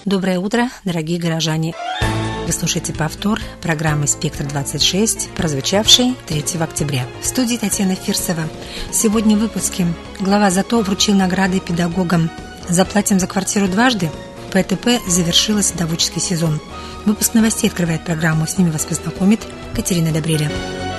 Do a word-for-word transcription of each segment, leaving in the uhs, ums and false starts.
Доброе утро, дорогие горожане! Вы слушаете повтор программы «Спектр-двадцать шесть», прозвучавшей третьего октября. В студии Татьяна Фирсова. Сегодня в выпуске глава ЗАТО вручил награды педагогам. Заплатим за квартиру дважды. ПТП завершила садоводческий сезон. Выпуск новостей открывает программу. С ними вас познакомит Катерина Добреля.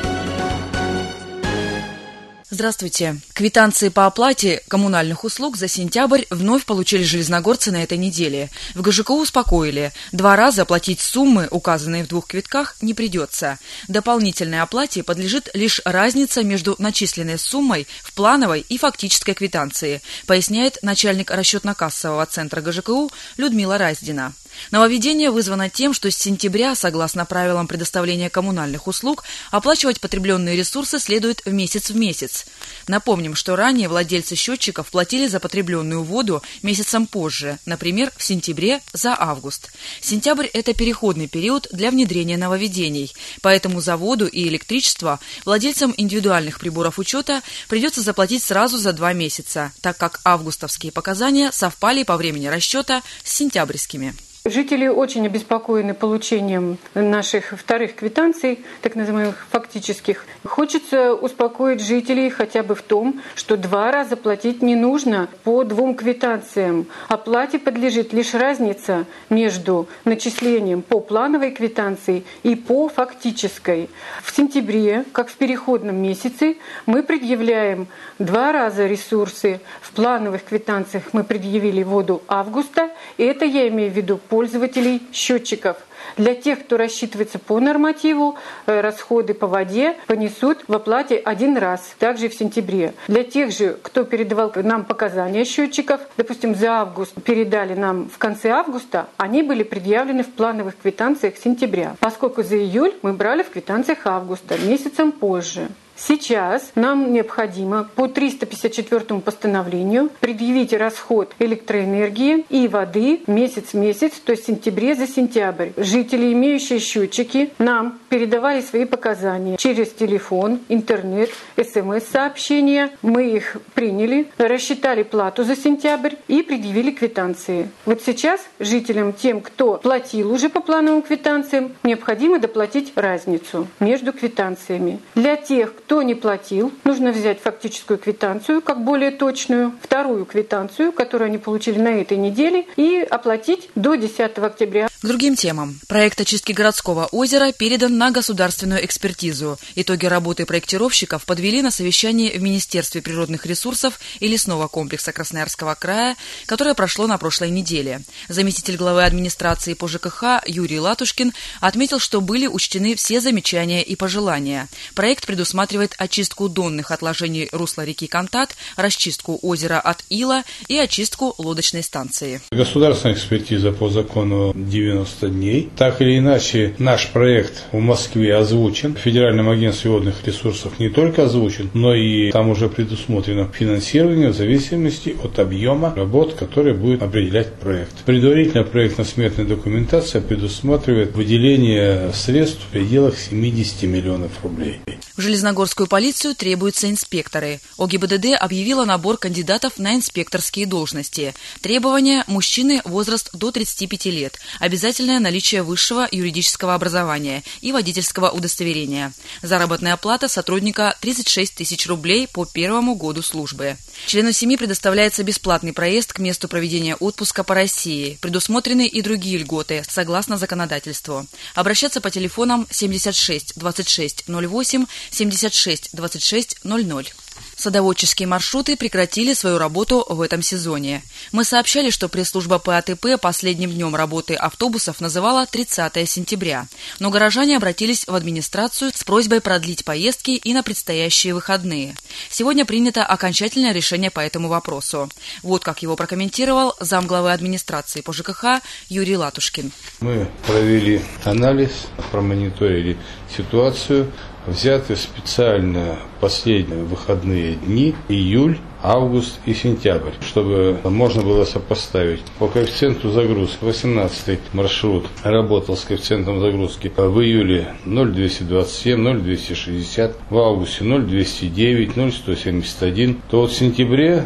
Здравствуйте. Квитанции по оплате коммунальных услуг за сентябрь вновь получили железногорцы на этой неделе. В ГЖКУ успокоили. Два раза оплатить суммы, указанные в двух квитках, не придется. Дополнительной оплате подлежит лишь разница между начисленной суммой в плановой и фактической квитанции, поясняет начальник расчетно-кассового центра ГЖКУ Людмила Раздина. Нововведение вызвано тем, что с сентября, согласно правилам предоставления коммунальных услуг, оплачивать потребленные ресурсы следует в месяц в месяц. Напомним, что ранее владельцы счетчиков платили за потребленную воду месяцем позже, например, в сентябре за август. Сентябрь – это переходный период для внедрения нововведений, поэтому за воду и электричество владельцам индивидуальных приборов учета придется заплатить сразу за два месяца, так как августовские показания совпали по времени расчета с сентябрьскими. Жители очень обеспокоены получением наших вторых квитанций, так называемых фактических. Хочется успокоить жителей хотя бы в том, что два раза платить не нужно по двум квитанциям. Оплате подлежит лишь разница между начислением по плановой квитанции и по фактической. В сентябре, как в переходном месяце, мы предъявляем два раза ресурсы. В плановых квитанциях мы предъявили воду августа, и это я имею в виду пользователей счетчиков. Для тех, кто рассчитывается по нормативу, расходы по воде понесут в оплате один раз, также и в сентябре. Для тех же, кто передавал нам показания счетчиков, допустим, за август передали нам в конце августа, они были предъявлены в плановых квитанциях сентября, поскольку за июль мы брали в квитанциях августа, месяцем позже. Сейчас нам необходимо по триста пятьдесят четвёртому постановлению предъявить расход электроэнергии и воды месяц в месяц, то есть в сентябре за сентябрь. Жители, имеющие счетчики, нам передавали свои показания через телефон, интернет, смс-сообщения. Мы их приняли, рассчитали плату за сентябрь и предъявили квитанции. Вот сейчас жителям, тем, кто платил уже по плановым квитанциям, необходимо доплатить разницу между квитанциями. Для тех, кто Кто не платил, нужно взять фактическую квитанцию, как более точную, вторую квитанцию, которую они получили на этой неделе, и оплатить до десятого октября. К другим темам. Проект очистки городского озера передан на государственную экспертизу. Итоги работы проектировщиков подвели на совещании в Министерстве природных ресурсов и лесного комплекса Красноярского края, которое прошло на прошлой неделе. Заместитель главы администрации по ЖКХ Юрий Латушкин отметил, что были учтены все замечания и пожелания. Проект предусматривает очистку донных отложений русла реки Кантат, расчистку озера от ила и очистку лодочной станции. Государственная экспертиза по закону девяносто дней. Так или иначе, наш проект в Москве озвучен. В Федеральном агентстве водных ресурсов не только озвучен, но и там уже предусмотрено финансирование в зависимости от объема работ, которые будет определять проект. Предварительная проектно-сметная документация предусматривает выделение средств в пределах семьдесят миллионов рублей. В Железногорскую полицию требуются инспекторы. ОГИБДД объявила набор кандидатов на инспекторские должности. Требования – мужчины, возраст до тридцати пяти лет, обязательное наличие высшего юридического образования и водительского удостоверения. Заработная плата сотрудника – тридцать шесть тысяч рублей по первому году службы. Члену семьи предоставляется бесплатный проезд к месту проведения отпуска по России. Предусмотрены и другие льготы, согласно законодательству. Обращаться по телефонам семьдесят шесть двадцать шесть ноль восемь, семьдесят шесть двадцать шесть ноль ноль. Садоводческие маршруты прекратили свою работу в этом сезоне. Мы сообщали, что пресс-служба ПАТП последним днем работы автобусов называла тридцатое сентября. Но горожане обратились в администрацию с просьбой продлить поездки и на предстоящие выходные. Сегодня принято окончательное решение по этому вопросу. Вот как его прокомментировал замглавы администрации по ЖКХ Юрий Латушкин. Мы провели анализ, промониторили ситуацию. Взяты специально последние выходные дни, июль, август и сентябрь, чтобы можно было сопоставить. По коэффициенту загрузки восемнадцатый маршрут работал с коэффициентом загрузки в июле ноль двести двадцать семь, ноль двести шестьдесят, в августе ноль двести девять, ноль сто семьдесят один, то вот в сентябре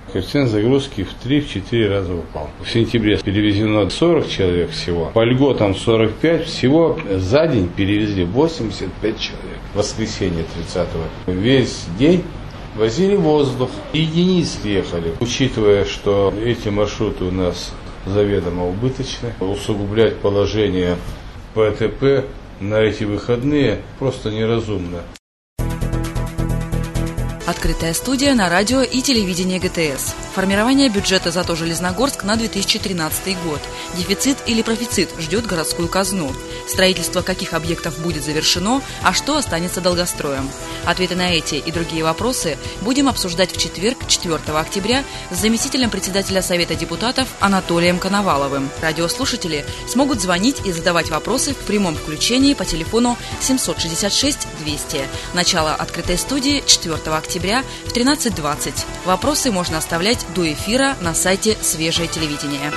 Коэффициент загрузки в три-четыре раза упал. В сентябре перевезено сорок человек всего. По льготам сорок пять. Всего за день перевезли восемьдесят пять человек. В воскресенье тридцатого. Весь день возили воздух. Единицы ехали. Учитывая, что эти маршруты у нас заведомо убыточны, усугублять положение ПТП на эти выходные просто неразумно. Открытая студия на радио и телевидении ГТС. Формирование бюджета «Зато Железногорск» на две тысячи тринадцатый год. Дефицит или профицит ждет городскую казну. Строительство каких объектов будет завершено, а что останется долгостроем. Ответы на эти и другие вопросы будем обсуждать в четверг, четвёртого октября, с заместителем председателя Совета депутатов Анатолием Коноваловым. Радиослушатели смогут звонить и задавать вопросы в прямом включении по телефону семь шесть шесть двести. Начало открытой студии четвёртого октября в тринадцать двадцать. Вопросы можно оставлять до эфира на сайте «Свежее телевидение».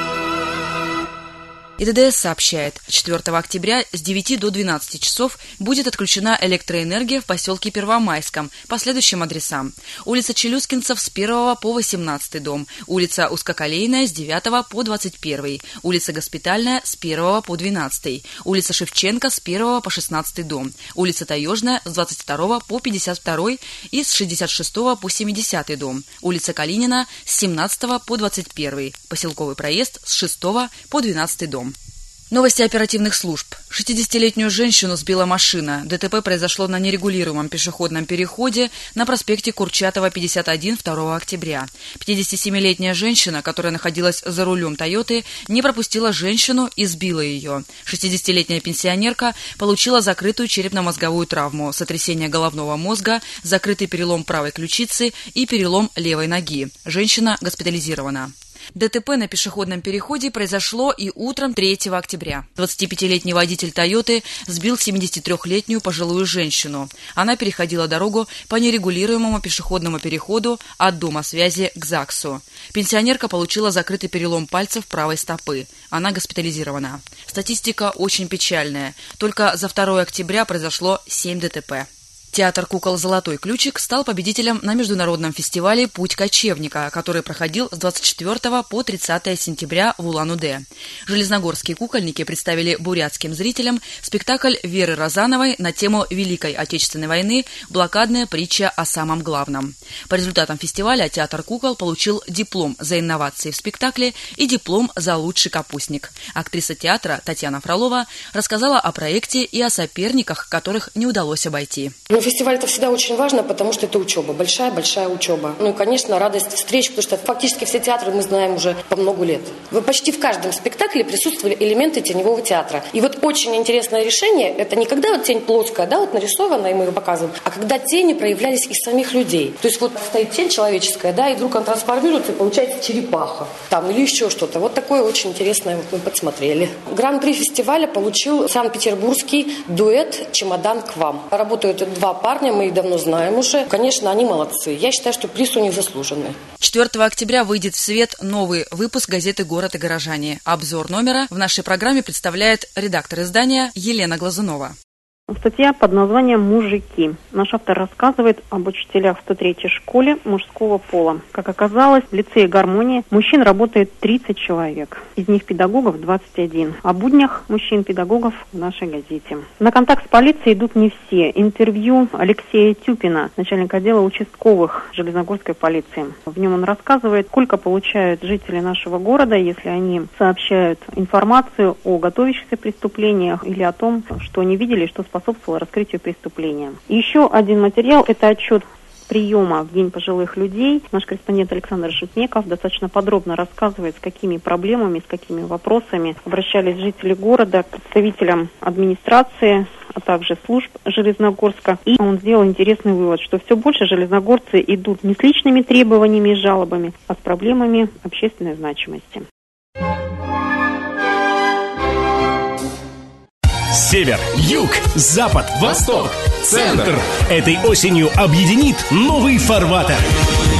ИДДС сообщает, четвёртого октября с девяти до двенадцати часов будет отключена электроэнергия в поселке Первомайском по следующим адресам. Улица Челюскинцев с первого по восемнадцатый дом, улица Узкоколейная с девятого по двадцать первый, улица Госпитальная с первого по двенадцатый, улица Шевченко с первого по шестнадцатый дом, улица Таежная с двадцать второго по пятьдесят второй и с шестьдесят шестого по семидесятый дом, улица Калинина с семнадцатого по двадцать первый, поселковый проезд с шестого по двенадцатый дом. Новости оперативных служб. шестидесятилетнюю женщину сбила машина. ДТП произошло на нерегулируемом пешеходном переходе на проспекте Курчатова, пятьдесят один, второго октября. пятидесятисемилетняя женщина, которая находилась за рулем «Тойоты», не пропустила женщину и сбила ее. шестидесятилетняя пенсионерка получила закрытую черепно-мозговую травму, сотрясение головного мозга, закрытый перелом правой ключицы и перелом левой ноги. Женщина госпитализирована. ДТП на пешеходном переходе произошло и утром третьего октября. двадцатипятилетний водитель «Тойоты» сбил семидесятитрёхлетнюю пожилую женщину. Она переходила дорогу по нерегулируемому пешеходному переходу от дома связи к ЗАГСу. Пенсионерка получила закрытый перелом пальцев правой стопы. Она госпитализирована. Статистика очень печальная. Только за второго октября произошло семь ДТП. Театр кукол «Золотой ключик» стал победителем на международном фестивале «Путь кочевника», который проходил с двадцать четвёртого по тридцатое сентября в Улан-Удэ. Железногорские кукольники представили бурятским зрителям спектакль Веры Розановой на тему Великой Отечественной войны «Блокадная притча о самом главном». По результатам фестиваля театр кукол получил диплом за инновации в спектакле и диплом за лучший капустник. Актриса театра Татьяна Фролова рассказала о проекте и о соперниках, которых не удалось обойти. Ну, фестиваль это всегда очень важно, потому что это учеба, большая-большая учеба. Ну и, конечно, радость встреч, потому что фактически все театры мы знаем уже по много лет. Вы почти в каждом спектакле присутствовали элементы теневого театра. И вот очень интересное решение, это не когда вот тень плоская, да, вот нарисована, и мы ее показываем, а когда тени проявлялись из самих людей. То есть вот стоит тень человеческая, да, и вдруг она трансформируется, и получается черепаха, там, или еще что-то. Вот такое очень интересное вот мы подсмотрели. Гран-при фестиваля получил санкт-петербургский дуэт «Чемодан к вам». Работают два парня, мы их давно знаем уже. Конечно, они молодцы. Я считаю, что приз у них заслуженный. четвёртого октября выйдет в свет новый выпуск газеты «Город и горожане». Обзор номера в нашей программе представляет редактор издания Елена Глазунова. Статья под названием «Мужики». Наш автор рассказывает об учителях в сто третьей школе мужского пола. Как оказалось, в лицее «Гармония» мужчин работает тридцать человек. Из них педагогов двадцать один. О буднях мужчин-педагогов в нашей газете. На контакт с полицией идут не все. Интервью Алексея Тюпина, начальника отдела участковых Железногорской полиции. В нем он рассказывает, сколько получают жители нашего города, если они сообщают информацию о готовящихся преступлениях или о том, что они видели, что способствовало раскрытию преступления. Еще один материал – это отчет приема в День пожилых людей. Наш корреспондент Александр Шутнеков достаточно подробно рассказывает, с какими проблемами, с какими вопросами обращались жители города к представителям администрации, а также служб Железногорска. И он сделал интересный вывод, что все больше железногорцы идут не с личными требованиями и жалобами, а с проблемами общественной значимости. Север, юг, запад, восток, центр. Этой осенью объединит новый фарватер.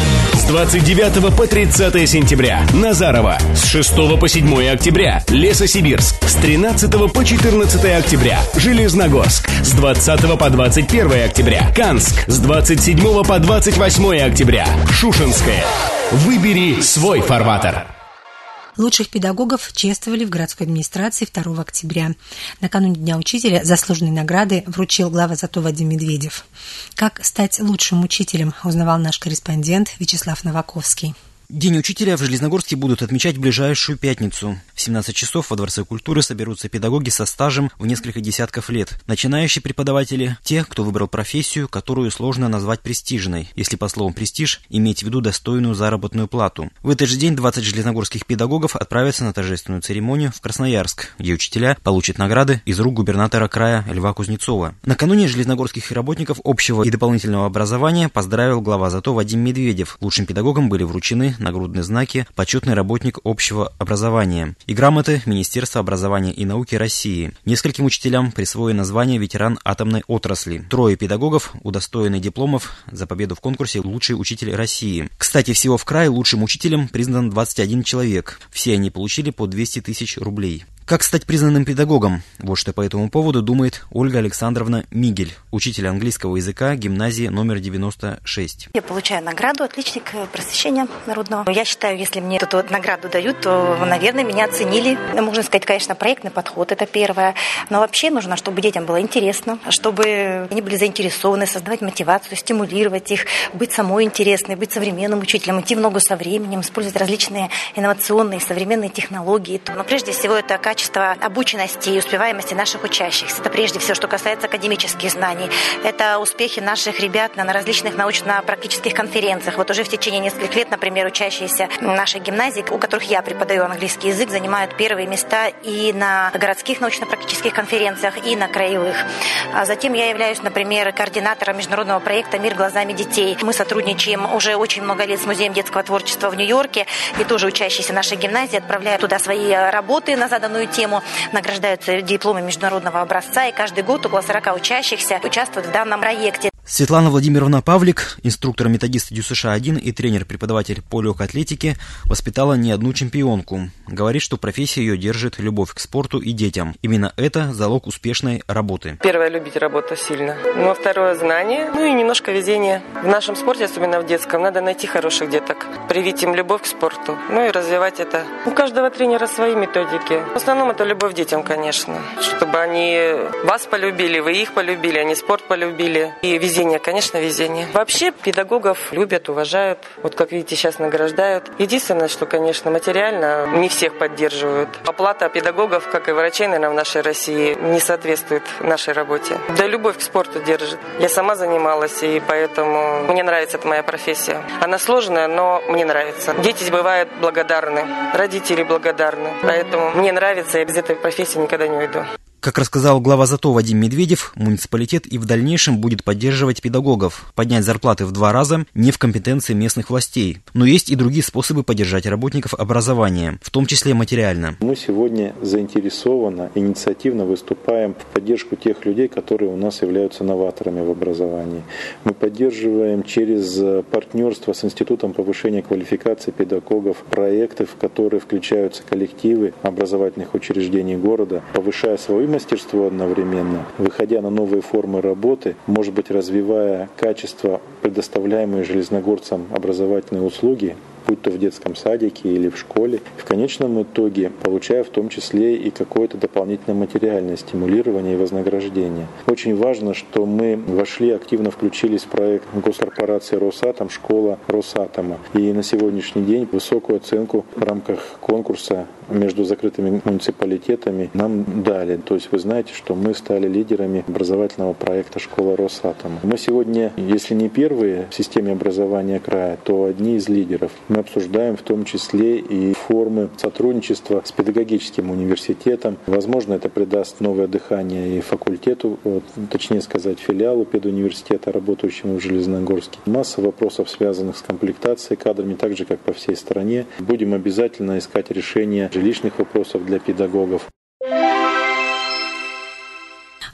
двадцать девятого по тридцатое сентября. Назарово. С шестого по седьмое октября. Лесосибирск. С тринадцатого по четырнадцатое октября. Железногорск. С двадцатого по двадцать первое октября. Канск. С двадцать седьмого по двадцать восьмое октября. Шушенская. Выбери свой фарватер. Лучших педагогов чествовали в городской администрации второго октября. Накануне Дня учителя заслуженные награды вручил глава ЗАТО Вадим Медведев. Как стать лучшим учителем, узнавал наш корреспондент Вячеслав Новаковский. День учителя в Железногорске будут отмечать в ближайшую пятницу. В семнадцать часов во Дворце культуры соберутся педагоги со стажем в несколько десятков лет. Начинающие преподаватели – те, кто выбрал профессию, которую сложно назвать престижной, если по словам «престиж» иметь в виду достойную заработную плату. В этот же день двадцать железногорских педагогов отправятся на торжественную церемонию в Красноярск, где учителя получат награды из рук губернатора края Льва Кузнецова. Накануне железногорских работников общего и дополнительного образования поздравил глава ЗАТО Вадим Медведев. Лучшим педагогам были вручены нагрудные знаки «Почетный работник общего образования» и грамоты Министерства образования и науки России. Нескольким учителям присвоено звание ветеран атомной отрасли. Трое педагогов удостоены дипломов за победу в конкурсе «Лучший учитель России». Кстати, всего в крае лучшим учителем признан двадцать один человек. Все они получили по двести тысяч рублей. Как стать признанным педагогом? Вот что по этому поводу думает Ольга Александровна Мигель, учитель английского языка гимназии номер девяносто шесть. Я получаю награду «Отличник просвещения народного». Я считаю, если мне эту награду дают, то, наверное, меня оценили. Можно сказать, конечно, проектный подход – это первое. Но вообще нужно, чтобы детям было интересно, чтобы они были заинтересованы, создавать мотивацию, стимулировать их, быть самой интересной, быть современным учителем, идти в ногу со временем, использовать различные инновационные современные технологии. Но прежде всего это качество Качество обученности и успеваемости наших учащихся. Это прежде всего, что касается академических знаний. Это успехи наших ребят на различных научно-практических конференциях. Вот уже в течение нескольких лет, например, учащиеся нашей гимназии, у которых я преподаю английский язык, занимают первые места и на городских научно-практических конференциях, и на краевых. А затем я являюсь, например, координатором международного проекта «Мир глазами детей». Мы сотрудничаем уже очень много лет с Музеем детского творчества в Нью-Йорке, и тоже учащиеся нашей гимназии отправляют туда свои работы на заданную тему, награждаются дипломами международного образца, и каждый год около сорока учащихся участвуют в данном проекте. Светлана Владимировна Павлик, инструктор-методист ДЮСШ один и тренер-преподаватель по легкой атлетике, воспитала не одну чемпионку. Говорит, что профессия ее держит любовь к спорту и детям. Именно это залог успешной работы. Первое – любить работу сильно. Ну, а второе – знание, ну и немножко везение. В нашем спорте, особенно в детском, надо найти хороших деток, привить им любовь к спорту, ну и развивать это. У каждого тренера свои методики. В основном это любовь к детям, конечно. Чтобы они вас полюбили, вы их полюбили, они спорт полюбили. И везение, конечно, везение. Вообще педагогов любят, уважают. Вот как видите, сейчас награждают. Единственное, что, конечно, материально не всех поддерживают. Оплата педагогов, как и врачей, наверное, в нашей России не соответствует нашей работе. Да любовь к спорту держит. Я сама занималась, и поэтому мне нравится эта моя профессия. Она сложная, но мне нравится. Дети бывают благодарны, родители благодарны. Поэтому мне нравится, я без этой профессии никогда не уйду. Как рассказал глава ЗАТО Вадим Медведев, муниципалитет и в дальнейшем будет поддерживать педагогов. Поднять зарплаты в два раза не в компетенции местных властей. Но есть и другие способы поддержать работников образования, в том числе материально. Мы сегодня заинтересованно, инициативно выступаем в поддержку тех людей, которые у нас являются новаторами в образовании. Мы поддерживаем через партнерство с Институтом повышения квалификации педагогов проекты, в которые включаются коллективы образовательных учреждений города, повышая свою мастерство одновременно, выходя на новые формы работы, может быть, развивая качество предоставляемые железногорцам образовательные услуги, будь то в детском садике или в школе, в конечном итоге получая в том числе и какое-то дополнительное материальное стимулирование и вознаграждение. Очень важно, что мы вошли, активно включились в проект госкорпорации «Росатом», школа «Росатома». И на сегодняшний день высокую оценку в рамках конкурса между закрытыми муниципалитетами нам дали. То есть вы знаете, что мы стали лидерами образовательного проекта «Школа Росатома». Мы сегодня, если не первые в системе образования края, то одни из лидеров. Мы обсуждаем в том числе и формы сотрудничества с педагогическим университетом. Возможно, это придаст новое дыхание и факультету, вот, точнее сказать, филиалу педуниверситета, работающему в Железногорске. Масса вопросов, связанных с комплектацией кадрами, так же, как по всей стране. Будем обязательно искать решение жилищных вопросов для педагогов.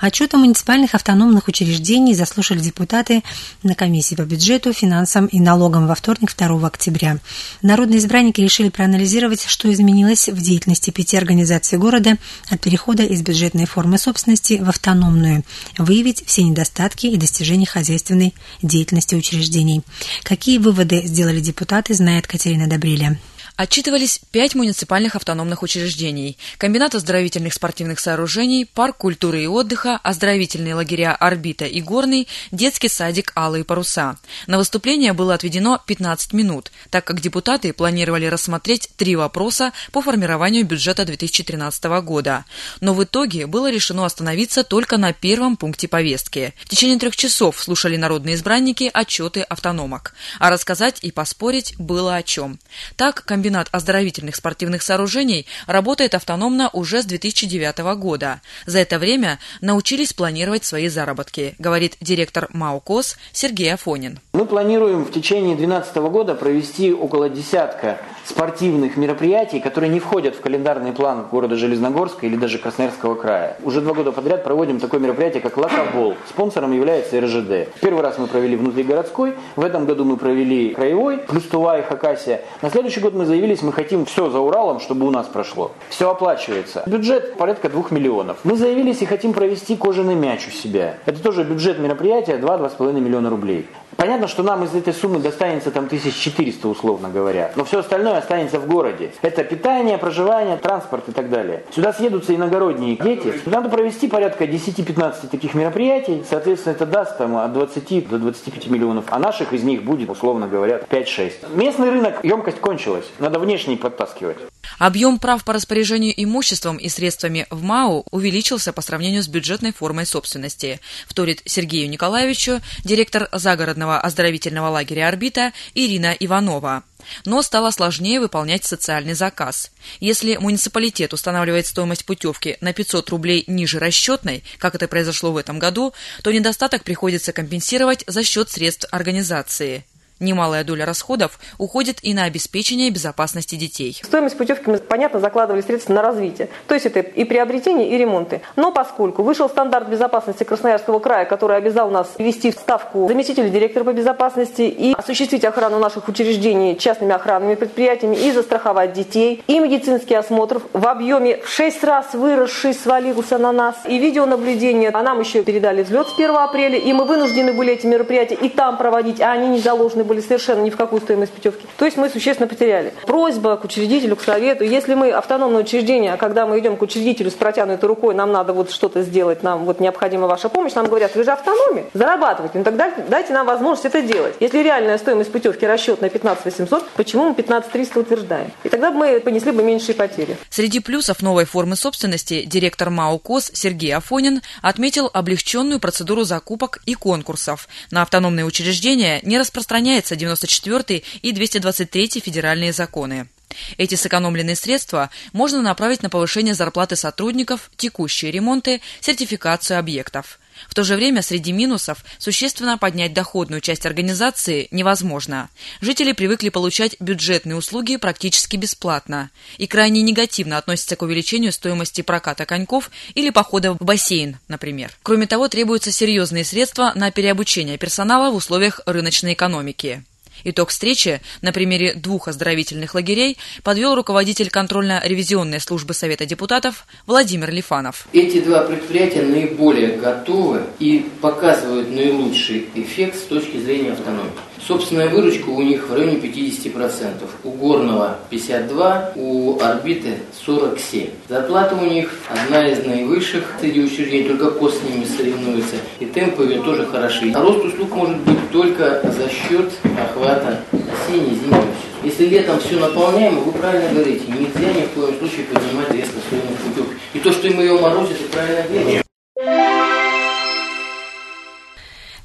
Отчет о муниципальных автономных учреждений заслушали депутаты на комиссии по бюджету, финансам и налогам во вторник, второго октября. Народные избранники решили проанализировать, что изменилось в деятельности пяти организаций города от перехода из бюджетной формы собственности в автономную, выявить все недостатки и достижения хозяйственной деятельности учреждений. Какие выводы сделали депутаты, знает Катерина Добриля. Отчитывались пять муниципальных автономных учреждений: комбинат оздоровительных спортивных сооружений, парк культуры и отдыха, оздоровительные лагеря «Орбита» и «Горный», детский садик «Алые паруса». На выступление было отведено пятнадцать минут, так как депутаты планировали рассмотреть три вопроса по формированию бюджета две тысячи тринадцатого года. Но в итоге было решено остановиться только на первом пункте повестки. В течение трех часов слушали народные избранники отчеты автономок. А рассказать и поспорить было о чем. Так, комбинат оздоровительных спортивных сооружений работает автономно уже с две тысячи девятого года. За это время научились планировать свои заработки, говорит директор МАО КОС Сергей Афонин. Мы планируем в течение две тысячи двенадцатого года провести около десятка спортивных мероприятий, которые не входят в календарный план города Железногорска или даже Красноярского края. Уже два года подряд проводим такое мероприятие, как Локобол. Спонсором является эр жэ дэ. Первый раз мы провели внутригородской, в этом году мы провели краевой, плюс Тува и Хакасия. На следующий год мы заявились, мы хотим все за Уралом, чтобы у нас прошло. Все оплачивается. Бюджет порядка двух миллионов. Мы заявились и хотим провести кожаный мяч у себя. Это тоже бюджет мероприятия два-два с половиной миллиона рублей. Понятно, что нам из этой суммы достанется там тысяч четыреста, условно говоря. Но все остальное останется в городе. Это питание, проживание, транспорт и так далее. Сюда съедутся иногородние дети. Надо провести порядка десять-пятнадцать таких мероприятий. Соответственно, это даст там, от двадцати до двадцати пяти миллионов. А наших из них будет, условно говоря, пять-шесть. Местный рынок, емкость кончилась. Надо внешний подтаскивать. Объем прав по распоряжению имуществом и средствами в МАО увеличился по сравнению с бюджетной формой собственности, вторит Сергею Николаевичу директор загородного оздоровительного лагеря «Орбита» Ирина Иванова. Но стало сложнее выполнять социальный заказ. Если муниципалитет устанавливает стоимость путевки на пятьсот рублей ниже расчетной, как это произошло в этом году, то недостаток приходится компенсировать за счет средств организации. Немалая доля расходов уходит и на обеспечение безопасности детей. Стоимость путевки мы, понятно, закладывали средства на развитие. То есть это и приобретение, и ремонты. Но поскольку вышел стандарт безопасности Красноярского края, который обязал нас ввести в ставку заместителя директора по безопасности и осуществить охрану наших учреждений частными охранными предприятиями, и застраховать детей, и медицинский осмотр в объеме в шесть раз выросший свалился на нас, и видеонаблюдение. А нам еще передали взлет с первого апреля, и мы вынуждены были эти мероприятия и там проводить, а они не заложены были совершенно ни в какую стоимость путевки. То есть мы существенно потеряли. Просьба к учредителю, к совету. Если мы автономное учреждение, а когда мы идем к учредителю с протянутой рукой, нам надо вот что-то сделать, нам вот необходима ваша помощь, нам говорят, вы же автономия, зарабатываете, ну тогда дайте нам возможность это делать. Если реальная стоимость путевки расчетная пятнадцать восемьсот, почему мы пятнадцать триста утверждаем? И тогда мы понесли бы меньшие потери. Среди плюсов новой формы собственности директор МАО КОС Сергей Афонин отметил облегченную процедуру закупок и конкурсов. На автономные учреждения не распространяется девяносто четвёртый и двести двадцать третий федеральные законы. Эти сэкономленные средства можно направить на повышение зарплаты сотрудников, текущие ремонты, сертификацию объектов. В то же время среди минусов существенно поднять доходную часть организации невозможно. Жители привыкли получать бюджетные услуги практически бесплатно и крайне негативно относятся к увеличению стоимости проката коньков или похода в бассейн, например. Кроме того, требуются серьезные средства на переобучение персонала в условиях рыночной экономики. Итог встречи на примере двух оздоровительных лагерей подвел руководитель контрольно-ревизионной службы Совета депутатов Владимир Лифанов. Эти два предприятия наиболее готовы и показывают наилучший эффект с точки зрения автономии. Собственная выручка у них в районе пятьдесят процентов. У Горного пятьдесят два процента, у Орбиты сорок семь процентов. Зарплата у них одна из наивысших среди учреждений, только КОС с ними соревнуется. И темпы ее тоже хороши. А рост услуг может быть только за счет охвата осенне-зимнего сезона. Если летом все наполняемо, вы правильно говорите, нельзя ни в коем случае поднимать резко стоимость путевки. И то, что им ее морозят, это правильно делать.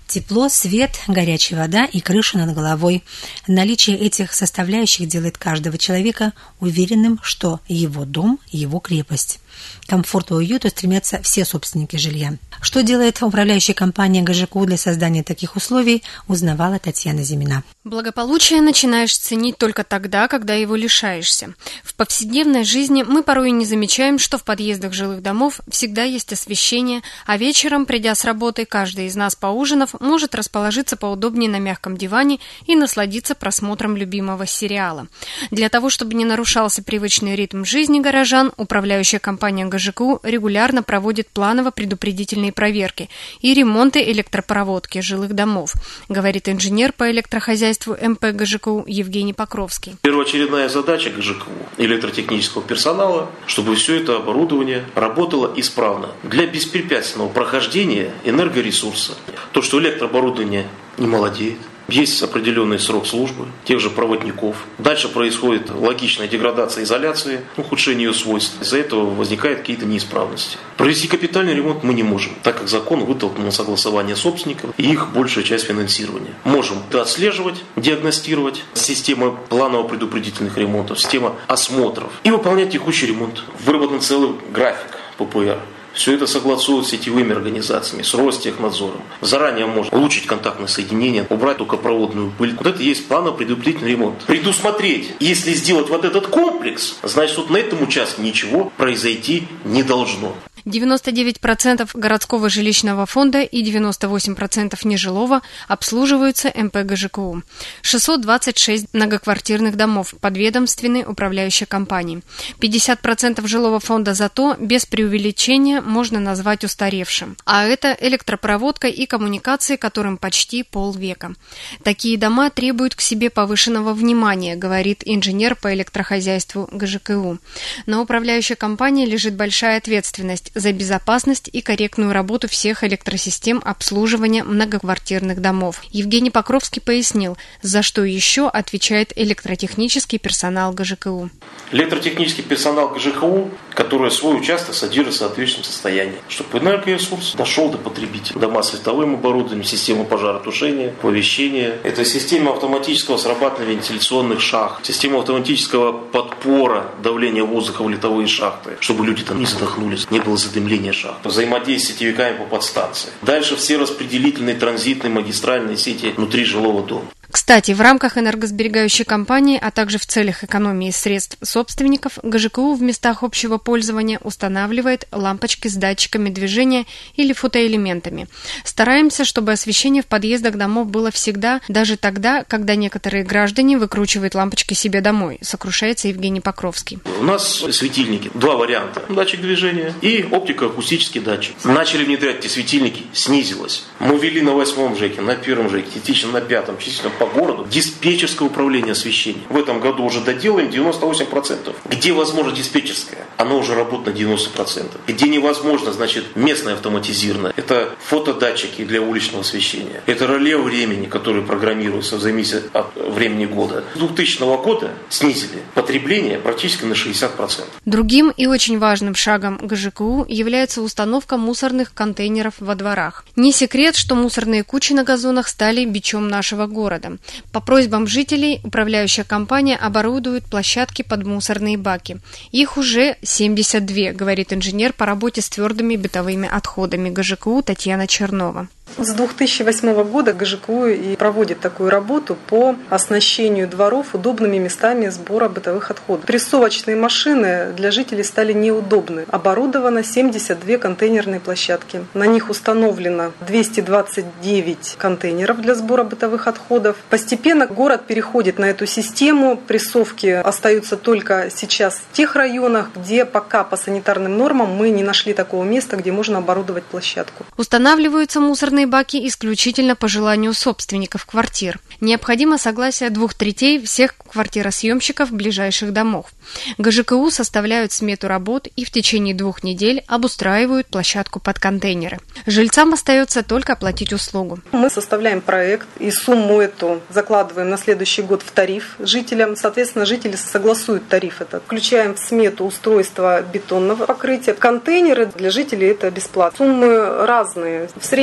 Тепло, свет, горячая вода и крыша над головой. Наличие этих составляющих делает каждого человека уверенным, что его дом – его крепость. К комфорту и уюту стремятся все собственники жилья. Что делает управляющая компания ГЖКУ для создания таких условий, узнавала Татьяна Зимина. Благополучие начинаешь ценить только тогда, когда его лишаешься. В повседневной жизни мы порой не замечаем, что в подъездах жилых домов всегда есть освещение, а вечером, придя с работы, каждый из нас, поужинав, может расположиться поудобнее на мягком диване и насладиться просмотром любимого сериала. Для того, чтобы не нарушался привычный ритм жизни горожан, управляющая компания ГЖКУ регулярно проводит планово-предупредительные проверки и ремонты электропроводки жилых домов, говорит инженер по электрохозяйству эм пэ ГЖКУ Евгений Покровский. Первоочередная задача ГЖКУ электротехнического персонала, чтобы все это оборудование работало исправно для беспрепятственного прохождения энергоресурса. То, что электрооборудование не молодеет, есть определенный срок службы тех же проводников. Дальше происходит логичная деградация изоляции, ухудшение ее свойств. Из-за этого возникают какие-то неисправности. Провести капитальный ремонт мы не можем, так как закон вытолкнул на согласование собственников и их большая часть финансирования. Можем отслеживать, диагностировать система планово-предупредительных ремонтов, система осмотров и выполнять текущий ремонт. Выработан целый график пэ пэ эр. Все это согласуют с сетевыми организациями, с Ростехнадзором. Заранее можно улучшить контактное соединение, убрать токопроводную пыль. Вот это и есть планово-предупредительный ремонт. Предусмотреть, если сделать вот этот комплекс, значит, вот на этом участке ничего произойти не должно. девяносто девять процентов городского жилищного фонда и девяносто восемь процентов нежилого обслуживаются эм пэ ГЖКУ. шестьсот двадцать шесть многоквартирных домов подведомственной управляющей компании. пятьдесят процентов жилого фонда зато без преувеличения можно назвать устаревшим. А это электропроводка и коммуникации, которым почти полвека. Такие дома требуют к себе повышенного внимания, говорит инженер по электрохозяйству ГЖКУ. На управляющей компании лежит большая ответственность за безопасность и корректную работу всех электросистем обслуживания многоквартирных домов. Евгений Покровский пояснил, за что еще отвечает электротехнический персонал ГЖКУ. Электротехнический персонал ГЖКУ, который свой участок содержит в соответствующем состоянии, чтобы энергоресурс дошел до потребителя. Дома с световым оборудованием, система пожаротушения, оповещения. Это система автоматического срабатывания вентиляционных шахт, система автоматического подпора давления воздуха в литовые шахты, чтобы люди там не задохнулись, не было задымления шахт. Взаимодействие с сетевиками по подстанции. Дальше все распределительные, транзитные, магистральные сети внутри жилого дома. Кстати, в рамках энергосберегающей кампании, а также в целях экономии средств собственников, ГЖКУ в местах общего пользования устанавливает лампочки с датчиками движения или фотоэлементами. Стараемся, чтобы освещение в подъездах домов было всегда, даже тогда, когда некоторые граждане выкручивают лампочки себе домой, сокрушается Евгений Покровский. У нас светильники, два варианта. Датчик движения и оптико-акустический датчик. Начали внедрять эти светильники, снизилось. Мы ввели на восьмом ЖЭКе, на первом ЖЭКе, частично на пятом, частично по городу диспетчерское управление освещением. В этом году уже доделаем девяносто восемь процентов. Где возможно диспетчерское, оно уже работает на девяносто процентов. Где невозможно, значит, местное автоматизированное. Это фотодатчики для уличного освещения. Это реле времени, которые программируются в зависимости от времени года. С двухтысячного года снизили потребление практически на шестьдесят процентов. Другим и очень важным шагом ГЖКУ является установка мусорных контейнеров во дворах. Не секрет, что мусорные кучи на газонах стали бичом нашего города. По просьбам жителей управляющая компания оборудует площадки под мусорные баки. Их уже семьдесят два, говорит инженер по работе с твердыми бытовыми отходами ГЖКУ Татьяна Чернова. С две тысячи восьмого года ГЖКУ и проводит такую работу по оснащению дворов удобными местами сбора бытовых отходов. Прессовочные машины для жителей стали неудобны. Оборудовано семьдесят две контейнерные площадки. На них установлено двести двадцать девять контейнеров для сбора бытовых отходов. Постепенно город переходит на эту систему. Прессовки остаются только сейчас в тех районах, где пока по санитарным нормам мы не нашли такого места, где можно оборудовать площадку. Устанавливаются мусорные баки исключительно по желанию собственников квартир. Необходимо согласие двух третей всех квартиросъемщиков ближайших домов. ГЖКУ составляют смету работ и в течение двух недель обустраивают площадку под контейнеры. Жильцам остается только оплатить услугу. Мы составляем проект и сумму эту закладываем на следующий год в тариф жителям. Соответственно, жители согласуют тариф этот. Включаем в смету устройство бетонного покрытия. Контейнеры для жителей это бесплатно. Суммы разные. В среднем площадке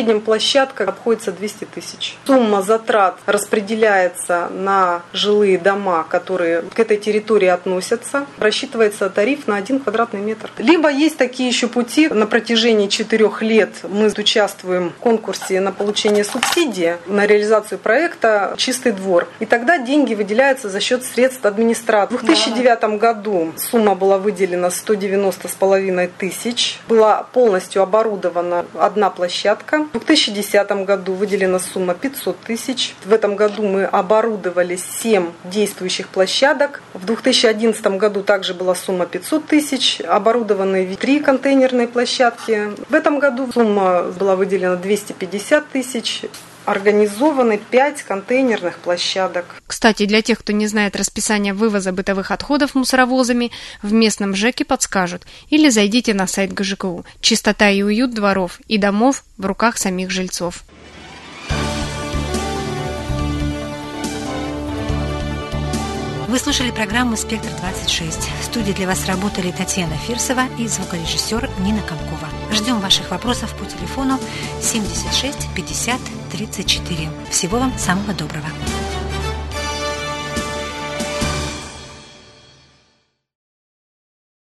площадка обходится двести тысяч. Сумма затрат распределяется на жилые дома, которые к этой территории относятся. Рассчитывается тариф на один квадратный метр. Либо есть такие еще пути. На протяжении четырех лет мы участвуем в конкурсе на получение субсидии на реализацию проекта «Чистый двор». И тогда деньги выделяются за счет средств администрации. В две тысячи девятом году сумма была выделена сто девяносто с половиной тысяч. Была полностью оборудована одна площадка. В две тысячи десятом году выделена сумма пятьсот тысяч. В этом году мы оборудовали семь действующих площадок. В две тысячи одиннадцатом году также была сумма пятьсот тысяч. Оборудованы три контейнерные площадки. В этом году сумма была выделена двести пятьдесят тысяч. Организованы пять контейнерных площадок. Кстати, для тех, кто не знает расписание вывоза бытовых отходов мусоровозами, в местном ЖЭКе подскажут. Или зайдите на сайт ГЖКУ. Чистота и уют дворов и домов в руках самих жильцов. Вы слушали программу «Спектр двадцать шесть». В студии для вас работали Татьяна Фирсова и звукорежиссер Нина Комкова. Ждем ваших вопросов по телефону семьдесят шесть пятьдесят тридцать четыре. Всего вам самого доброго.